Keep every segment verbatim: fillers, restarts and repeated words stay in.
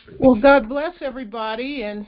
Well, God bless everybody, and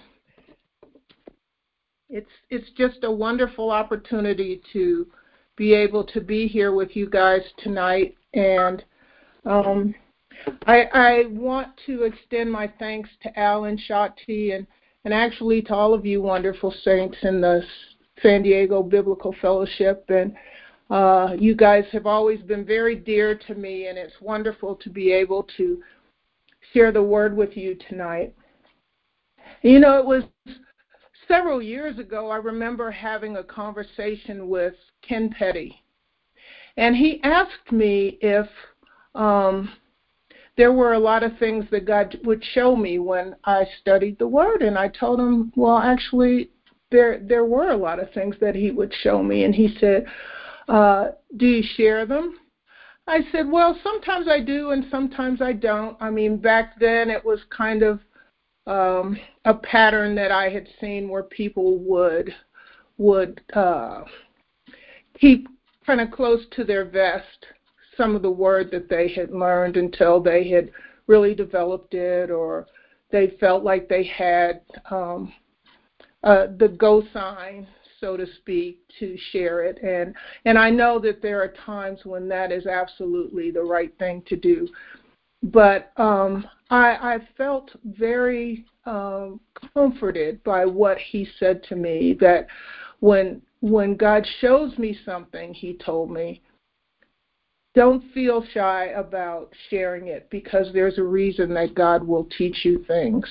it's it's just a wonderful opportunity to be able to be here with you guys tonight. And um, I, I want to extend my thanks to Alan Shotty and and actually to all of you wonderful saints in the San Diego Biblical Fellowship. And uh, you guys have always been very dear to me, and it's wonderful to be able to share the word with you tonight. You know, it was several years ago, I remember having a conversation with Ken Petty, and he asked me if um, there were a lot of things that God would show me when I studied the Word, and I told him, well, actually, there there were a lot of things that he would show me, and he said, uh, do you share them? I said, well, sometimes I do and sometimes I don't. I mean, back then it was kind of um, a pattern that I had seen where people would would uh, keep kind of close to their vest some of the word that they had learned until they had really developed it, or they felt like they had um, uh, the go sign, so to speak, to share it. And and I know that there are times when that is absolutely the right thing to do. But um, I, I felt very um, comforted by what he said to me, that when when God shows me something, he told me, don't feel shy about sharing it, because there's a reason that God will teach you things.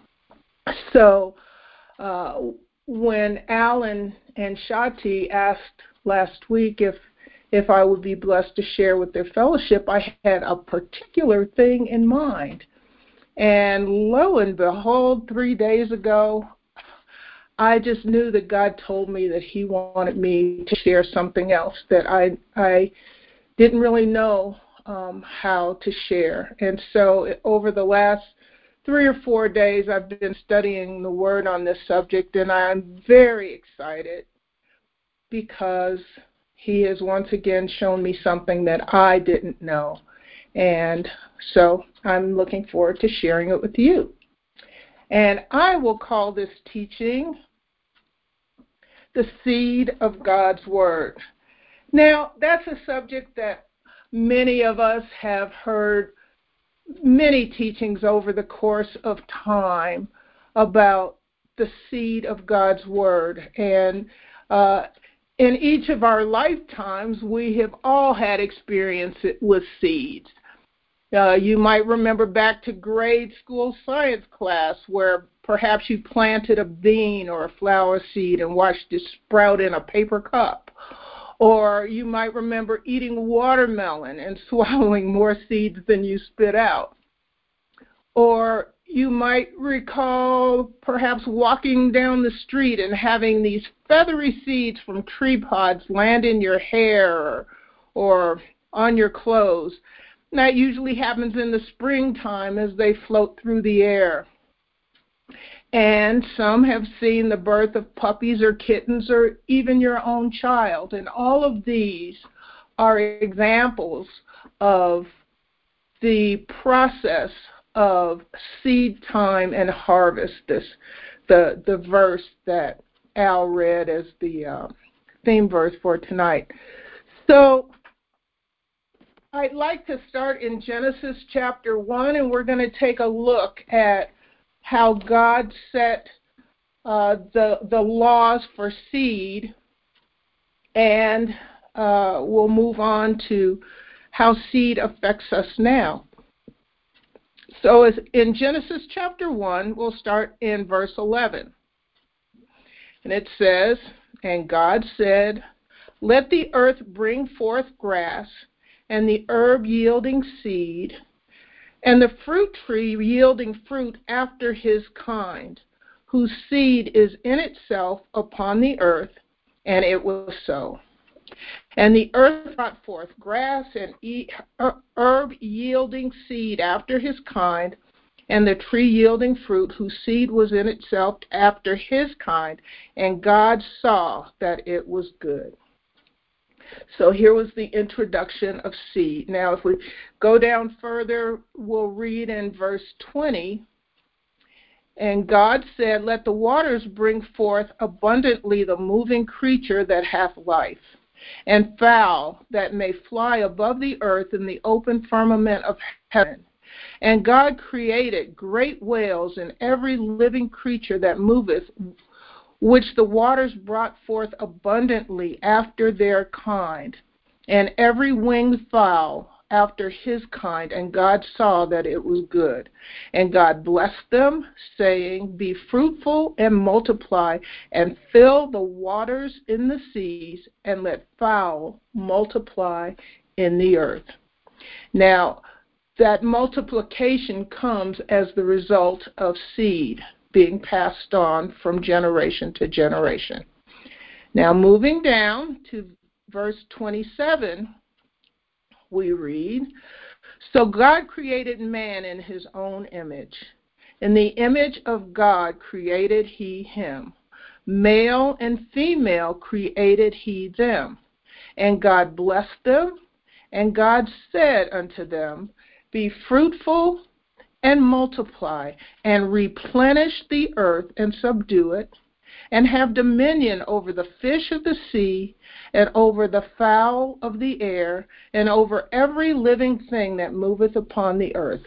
So uh, when Alan and Shati asked last week if if I would be blessed to share with their fellowship, I had a particular thing in mind. And lo and behold, three days ago, I just knew that God told me that he wanted me to share something else that I I didn't really know um, how to share. And so over the last three or four days, I've been studying the Word on this subject, and I'm very excited because he has once again shown me something that I didn't know. And so I'm looking forward to sharing it with you. And I will call this teaching the seed of God's Word. Now, that's a subject that many of us have heard many teachings over the course of time about the seed of God's Word. And uh, in each of our lifetimes, we have all had experience with seeds. Uh, you might remember back to grade school science class where perhaps you planted a bean or a flower seed and watched it sprout in a paper cup. Or you might remember eating watermelon and swallowing more seeds than you spit out. Or you might recall perhaps walking down the street and having these feathery seeds from tree pods land in your hair or, or on your clothes. And that usually happens in the springtime as they float through the air. And some have seen the birth of puppies or kittens or even your own child. And all of these are examples of the process of seed time and harvest, this the the verse that Al read as the uh, theme verse for tonight. So I'd like to start in Genesis chapter one, and we're going to take a look at how God set uh, the the laws for seed, and uh, we'll move on to how seed affects us now. So as in Genesis chapter one, we'll start in verse eleven. And it says, and God said, let the earth bring forth grass, and the herb yielding seed, and the fruit tree yielding fruit after his kind, whose seed is in itself upon the earth. And it was so. And the earth brought forth grass and herb yielding seed after his kind, and the tree yielding fruit, whose seed was in itself after his kind. And God saw that it was good. So here was the introduction of seed. Now, if we go down further, we'll read in verse twenty. And God said, let the waters bring forth abundantly the moving creature that hath life, and fowl that may fly above the earth in the open firmament of heaven. And God created great whales and every living creature that moveth, which the waters brought forth abundantly after their kind, and every winged fowl after his kind. And God saw that it was good. And God blessed them, saying, be fruitful and multiply, and fill the waters in the seas, and let fowl multiply in the earth. Now, that multiplication comes as the result of seed being passed on from generation to generation. Now, moving down to verse twenty-seven, we read, so God created man in his own image. In the image of God created he him. Male and female created he them. And God blessed them, and God said unto them, be fruitful and multiply, and replenish the earth and subdue it, and have dominion over the fish of the sea, and over the fowl of the air, and over every living thing that moveth upon the earth.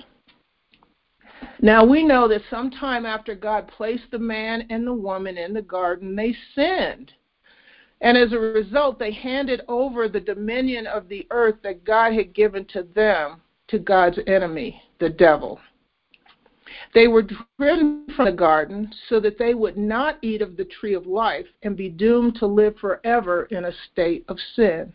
Now we know that sometime after God placed the man and the woman in the garden, they sinned. And as a result, they handed over the dominion of the earth that God had given to them to God's enemy, the devil. They were driven from the garden so that they would not eat of the tree of life and be doomed to live forever in a state of sin.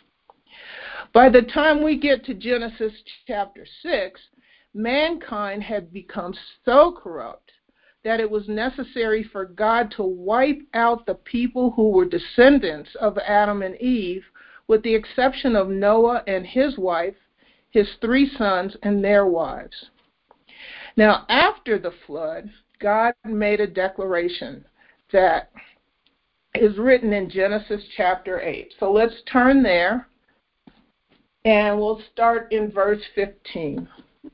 By the time we get to Genesis chapter six, mankind had become so corrupt that it was necessary for God to wipe out the people who were descendants of Adam and Eve, with the exception of Noah and his wife, his three sons, and their wives. Now, after the flood, God made a declaration that is written in Genesis chapter eight. So let's turn there, and we'll start in verse fifteen.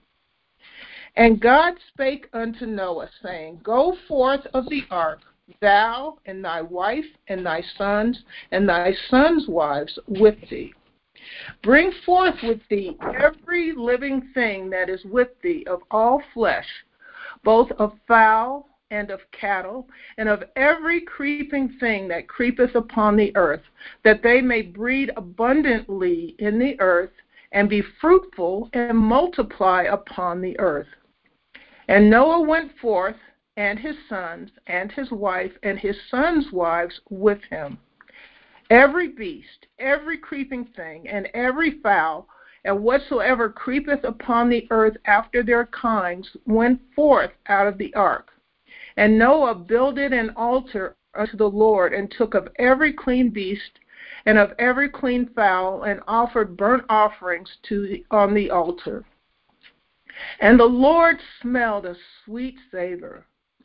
And God spake unto Noah, saying, go forth of the ark, thou and thy wife and thy sons and thy sons' wives with thee. Bring forth with thee every living thing that is with thee of all flesh, both of fowl and of cattle, and of every creeping thing that creepeth upon the earth, that they may breed abundantly in the earth, and be fruitful and multiply upon the earth. And Noah went forth, and his sons, and his wife, and his sons' wives with him. Every beast, every creeping thing, and every fowl, and whatsoever creepeth upon the earth after their kinds, went forth out of the ark. And Noah builded an altar unto the Lord, and took of every clean beast, and of every clean fowl, and offered burnt offerings to the, on the altar. And the Lord smelled a sweet savor.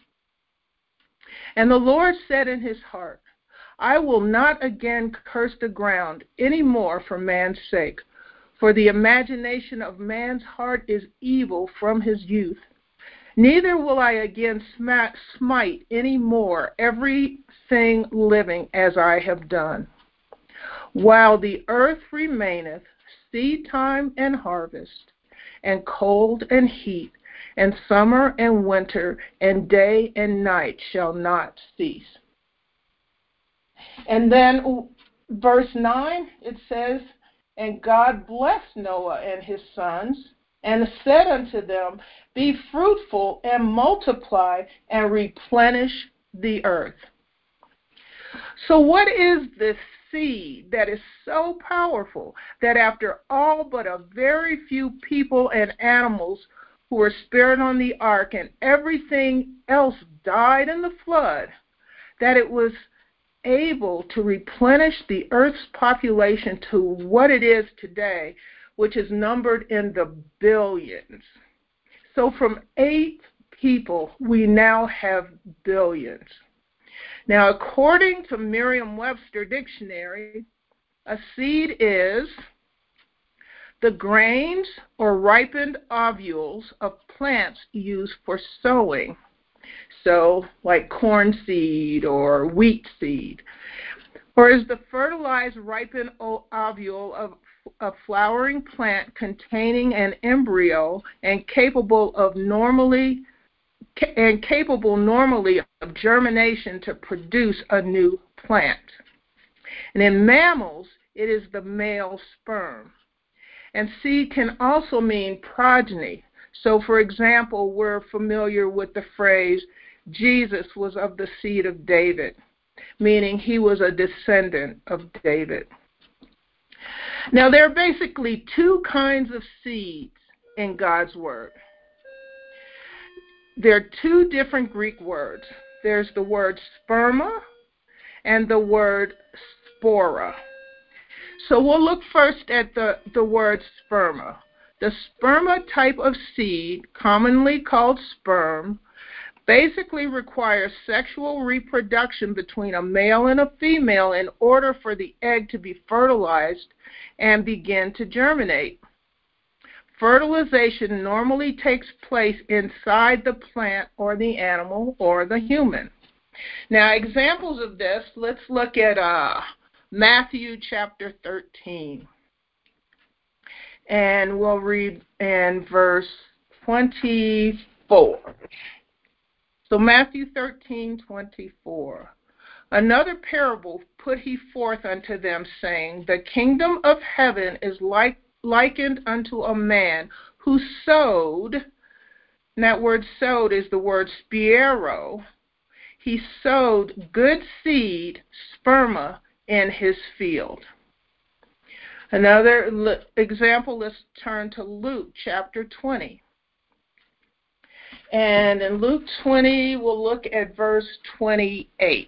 And the Lord said in his heart, I will not again curse the ground any more for man's sake, for the imagination of man's heart is evil from his youth. Neither will I again smite any more everything living as I have done. While the earth remaineth, seed time and harvest, and cold and heat, and summer and winter, and day and night shall not cease. And then verse nine, it says, and God blessed Noah and his sons, and said unto them, be fruitful and multiply, and replenish the earth. So what is this seed that is so powerful that after all but a very few people and animals who were spared on the ark, and everything else died in the flood, that it was able to replenish the earth's population to what it is today, which is numbered in the billions. So from eight people, we now have billions. Now, according to Merriam-Webster Dictionary, a seed is the grains or ripened ovules of plants used for sowing. So like corn seed or wheat seed. Or is the fertilized ripened ovule of a flowering plant containing an embryo and capable of normally and capable normally of germination to produce a new plant. And in mammals, it is the male sperm. And seed can also mean progeny. So, for example, we're familiar with the phrase, Jesus was of the seed of David, meaning he was a descendant of David. Now, there are basically two kinds of seeds in God's Word. There are two different Greek words. There's the word sperma and the word spora. So we'll look first at the, the word sperma. The sperma type of seed, commonly called sperm, basically requires sexual reproduction between a male and a female in order for the egg to be fertilized and begin to germinate. Fertilization normally takes place inside the plant or the animal or the human. Now, examples of this, let's look at uh, Matthew chapter thirteen. And we'll read in verse twenty-four. So Matthew thirteen, twenty-four. Another parable put he forth unto them, saying, The kingdom of heaven is like, likened unto a man who sowed, and that word sowed is the word spiero. He sowed good seed, sperma, in his field. Another l- example, let's turn to Luke chapter twenty. And in Luke twenty, we'll look at verse twenty-eight.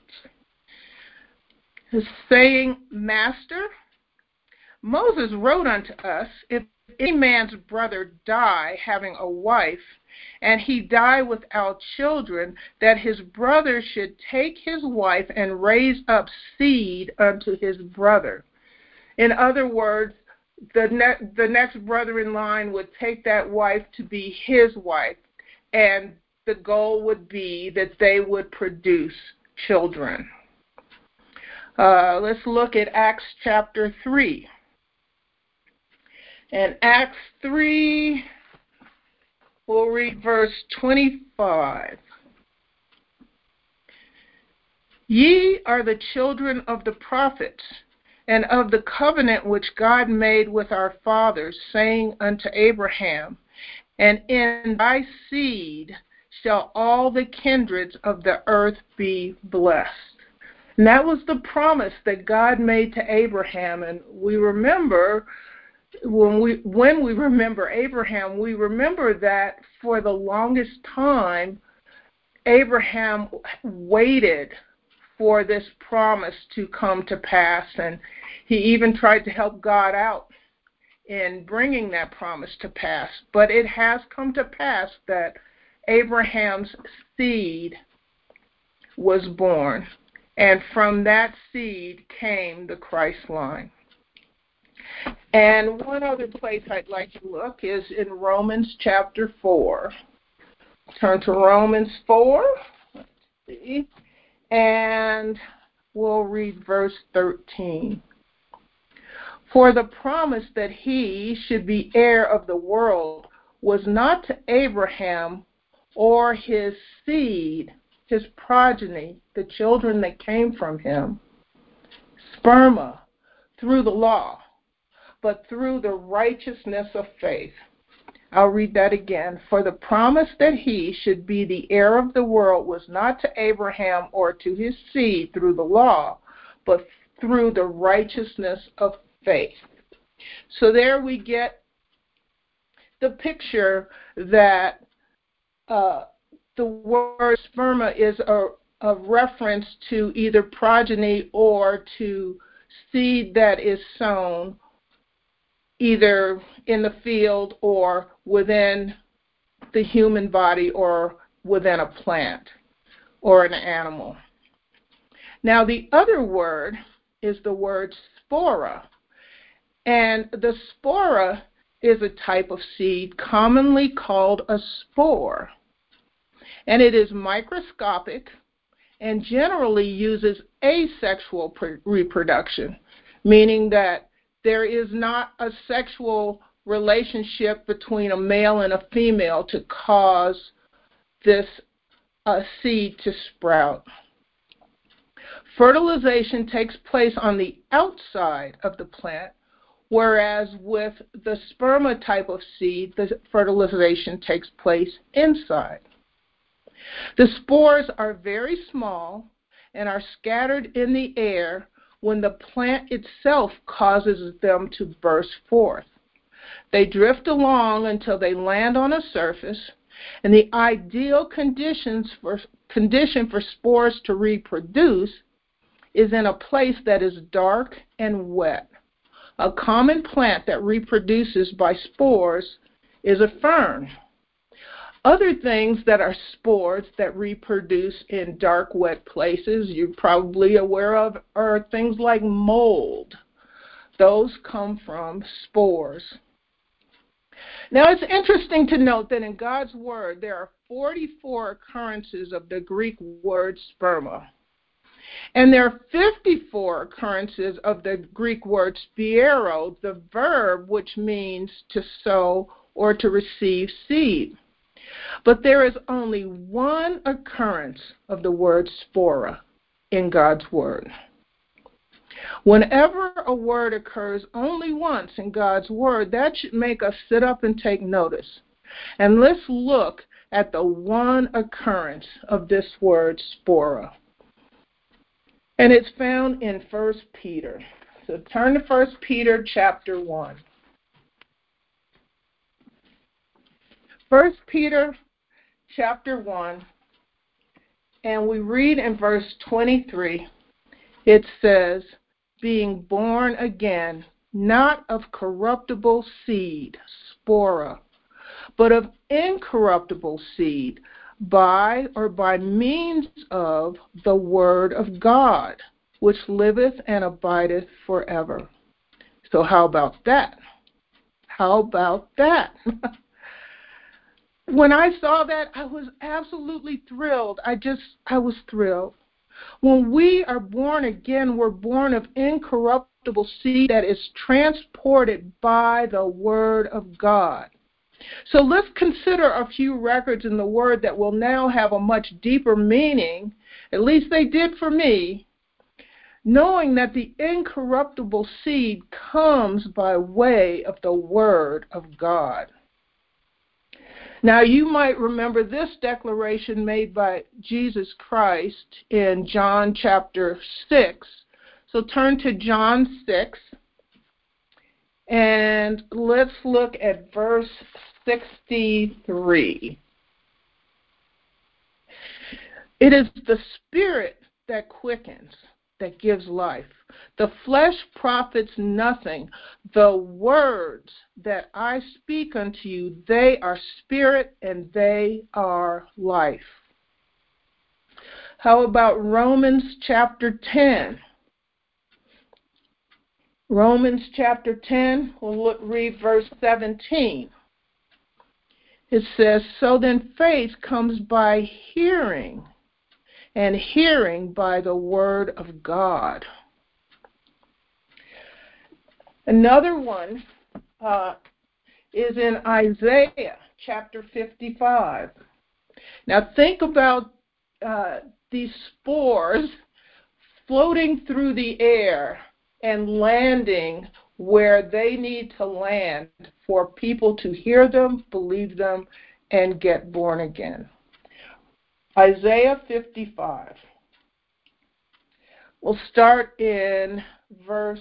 It's saying, Master, Moses wrote unto us, if any man's brother die having a wife, and he die without children, that his brother should take his wife and raise up seed unto his brother. In other words, the, ne- the next brother in line would take that wife to be his wife, and the goal would be that they would produce children. Uh, let's look at Acts chapter three. In Acts three, we'll read verse twenty-five. Ye are the children of the prophets, and of the covenant which God made with our fathers, saying unto Abraham, And in thy seed shall all the kindreds of the earth be blessed. And that was the promise that God made to Abraham. And we remember, when we when we remember Abraham, we remember that for the longest time, Abraham waited for this promise to come to pass, and he even tried to help God out in bringing that promise to pass. But it has come to pass that Abraham's seed was born, and from that seed came the Christ line. And one other place I'd like to look is in Romans chapter four. Turn to Romans four. Let's see. And we'll read verse thirteen. For the promise that he should be heir of the world was not to Abraham or his seed, his progeny, the children that came from him, sperma, through the law, but through the righteousness of faith. I'll read that again. For the promise that he should be the heir of the world was not to Abraham or to his seed through the law, but through the righteousness of faith. So there we get the picture that uh, the word sperma is a, a reference to either progeny or to seed that is sown either in the field or within the human body or within a plant or an animal. Now, the other word is the word spora. And the spora is a type of seed commonly called a spore. and it is microscopic and generally uses asexual pre- reproduction, meaning that there is not a sexual relationship between a male and a female to cause this uh, seed to sprout. Fertilization takes place on the outside of the plant, whereas with the sperma type of seed, the fertilization takes place inside. The spores are very small and are scattered in the air when the plant itself causes them to burst forth. They drift along until they land on a surface, and the ideal conditions for, condition for spores to reproduce is in a place that is dark and wet. A common plant that reproduces by spores is a fern. Other things that are spores that reproduce in dark, wet places you're probably aware of are things like mold. Those come from spores. Now, it's interesting to note that in God's Word, there are forty-four occurrences of the Greek word sperma. And there are fifty-four occurrences of the Greek word spiero, the verb which means to sow or to receive seed. But there is only one occurrence of the word spora in God's Word. Whenever a word occurs only once in God's Word, that should make us sit up and take notice. And let's look at the one occurrence of this word spora. And it's found in First Peter. So turn to First Peter chapter one. First Peter chapter one, and we read in verse twenty-three, it says, being born again, not of corruptible seed, spora, but of incorruptible seed, by or by means of the word of God, which liveth and abideth forever. So how about that? How about that? When I saw that, I was absolutely thrilled. I just, I was thrilled. When we are born again, we're born of incorruptible seed that is transported by the Word of God. So let's consider a few records in the Word that will now have a much deeper meaning, at least they did for me, knowing that the incorruptible seed comes by way of the Word of God. Now, you might remember this declaration made by Jesus Christ in John chapter six. So turn to John six, and let's look at verse sixty-three. It is the Spirit that quickens, that gives life. The flesh profits nothing. The words that I speak unto you, they are spirit and they are life. How about Romans chapter ten? Romans chapter ten, we'll look, read verse seventeen. It says, so then faith comes by hearing, and hearing by the word of God. Another one uh, is in Isaiah chapter fifty-five. Now think about uh, these spores floating through the air and landing where they need to land for people to hear them, believe them, and get born again. Isaiah fifty-five. We'll start in verse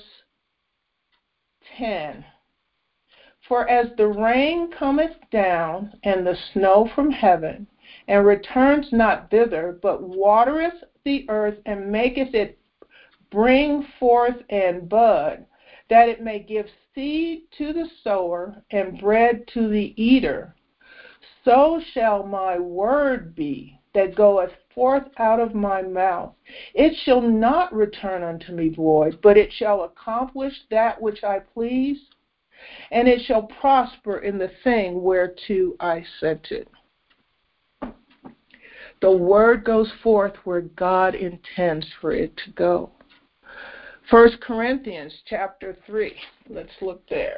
ten. For as the rain cometh down, and the snow from heaven, and returns not thither, but watereth the earth, and maketh it bring forth and bud, that it may give seed to the sower, and bread to the eater, so shall my word be that goeth forth out of my mouth. It shall not return unto me void, but it shall accomplish that which I please, and it shall prosper in the thing whereto I sent it. The word goes forth where God intends for it to go. First Corinthians chapter three. Let's look there.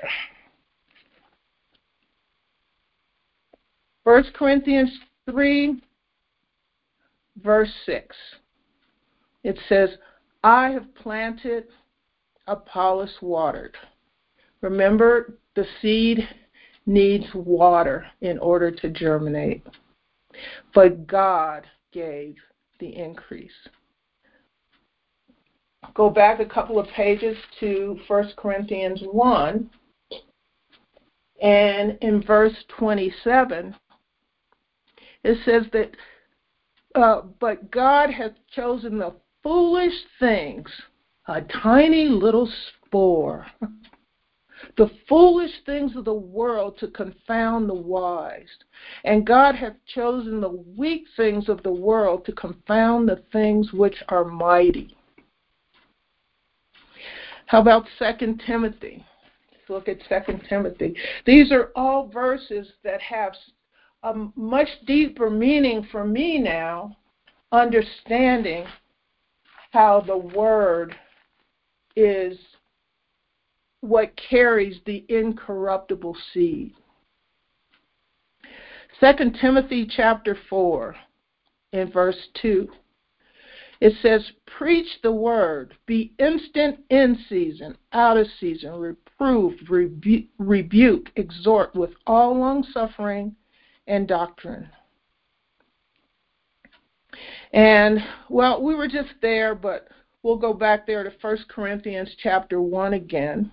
First Corinthians three, verse six. It says, I have planted, Apollos watered. Remember, the seed needs water in order to germinate. But God gave the increase. Go back a couple of pages to First Corinthians one, and in verse twenty-seven, it says that, uh, but God hath chosen the foolish things, a tiny little spore, the foolish things of the world to confound the wise. And God hath chosen the weak things of the world to confound the things which are mighty. How about Second Timothy? Let's look at Second Timothy. These are all verses that have a much deeper meaning for me now, understanding how the Word is what carries the incorruptible seed. Second Timothy chapter four, in verse two, it says, preach the word, be instant in season, out of season, reprove, rebu- rebuke, exhort with all longsuffering and doctrine. And, well, we were just there, but we'll go back there to First Corinthians chapter one again.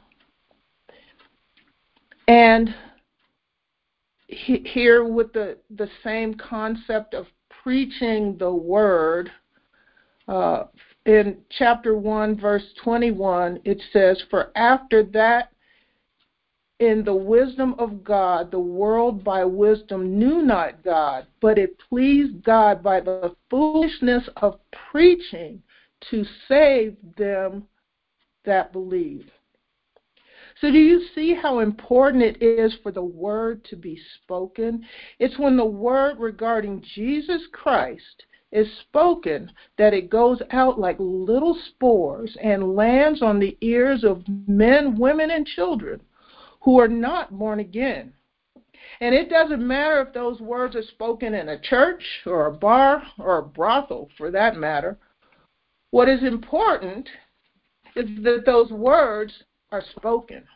And he, here with the, the same concept of preaching the word, uh, in chapter one, verse twenty-one, it says, for after that, in the wisdom of God, the world by wisdom knew not God, but it pleased God by the foolishness of preaching to save them that believe. So do you see how important it is for the word to be spoken? It's when the word regarding Jesus Christ is spoken that it goes out like little spores and lands on the ears of men, women, and children who are not born again. And it doesn't matter if those words are spoken in a church or a bar or a brothel, for that matter. What is important is that those words are spoken.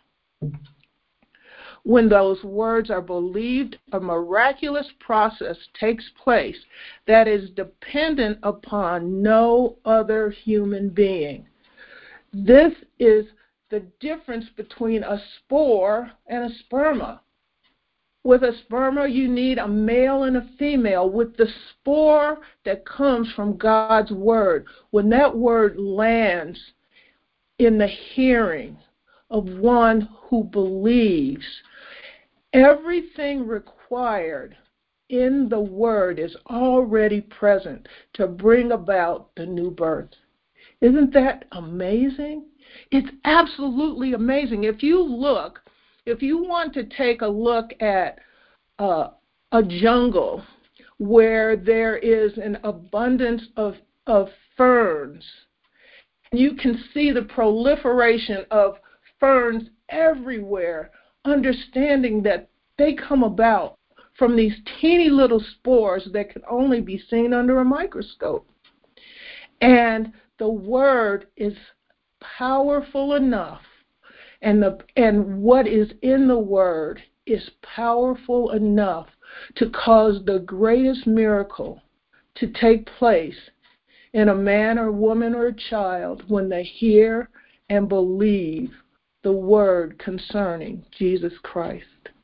When those words are believed, a miraculous process takes place that is dependent upon no other human being. This is the difference between a spore and a sperma. With a sperma, you need a male and a female. With the spore that comes from God's word, when that word lands in the hearing of one who believes, everything required in the word is already present to bring about the new birth. Isn't that amazing? It's absolutely amazing. If you look, if you want to take a look at uh, a jungle where there is an abundance of, of ferns, you can see the proliferation of ferns everywhere, understanding that they come about from these teeny little spores that can only be seen under a microscope. And the word is powerful enough, and the and what is in the word is powerful enough to cause the greatest miracle to take place in a man or woman or a child when they hear and believe the word concerning Jesus Christ.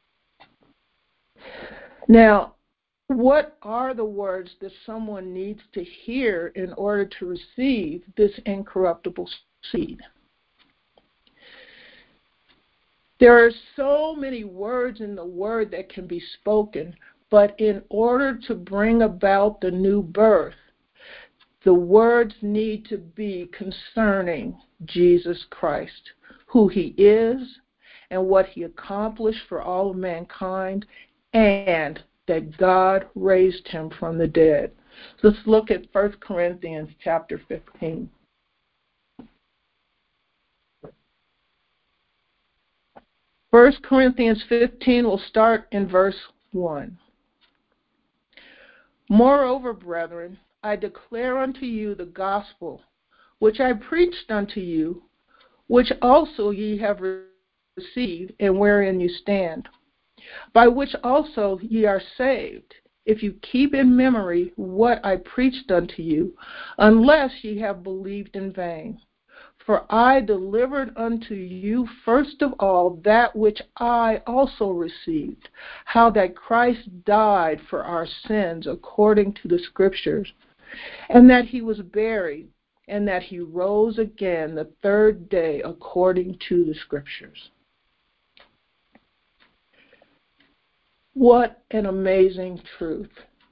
Now, what are the words that someone needs to hear in order to receive this incorruptible seed? There are so many words in the word that can be spoken, but in order to bring about the new birth, the words need to be concerning Jesus Christ, who he is and what he accomplished for all of mankind, and that God raised him from the dead. Let's look at First Corinthians chapter fifteen. First Corinthians fifteen will start in verse one. Moreover, brethren, I declare unto you the gospel, which I preached unto you, which also ye have received, and wherein you stand, by which also ye are saved, if you keep in memory what I preached unto you, unless ye have believed in vain. For I delivered unto you first of all that which I also received, how that Christ died for our sins according to the Scriptures, and that he was buried, and that he rose again the third day according to the Scriptures. What an amazing truth.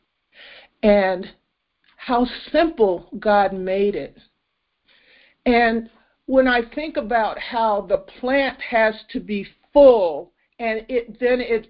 And how simple God made it. And when I think about how the plant has to be full, and it then it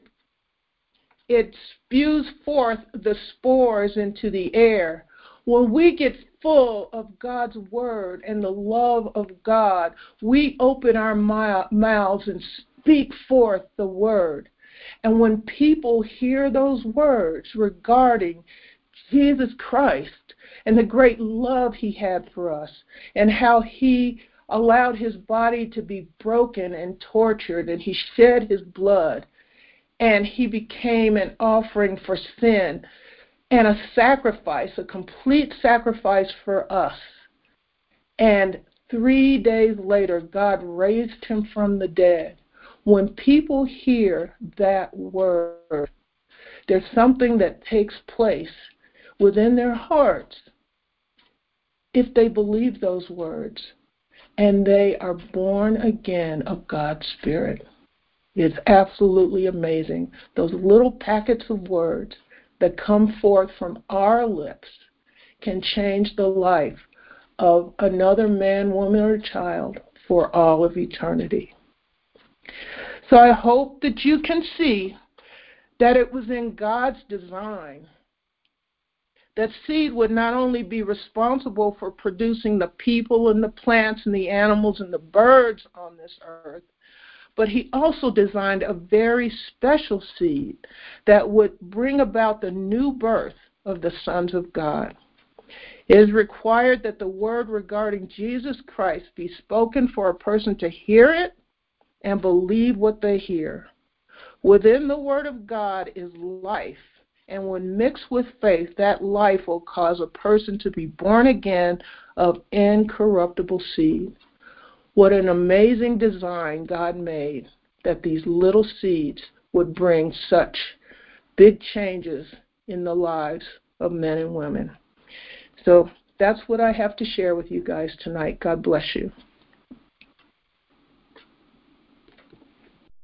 it spews forth the spores into the air, when we get full of God's word and the love of God, we open our mouths and speak forth the word. And when people hear those words regarding Jesus Christ and the great love he had for us, and how he allowed his body to be broken and tortured, and he shed his blood, and he became an offering for sin and a sacrifice, a complete sacrifice for us. And three days later, God raised him from the dead. When people hear that word, there's something that takes place within their hearts if they believe those words, and they are born again of God's Spirit. It's absolutely amazing. Those little packets of words that come forth from our lips can change the life of another man, woman, or child for all of eternity. So I hope that you can see that it was in God's design that seed would not only be responsible for producing the people and the plants and the animals and the birds on this earth, but he also designed a very special seed that would bring about the new birth of the sons of God. It is required that the word regarding Jesus Christ be spoken for a person to hear it and believe what they hear. Within the word of God is life, and when mixed with faith, that life will cause a person to be born again of incorruptible seed. What an amazing design God made, that these little seeds would bring such big changes in the lives of men and women. So that's what I have to share with you guys tonight. God bless you.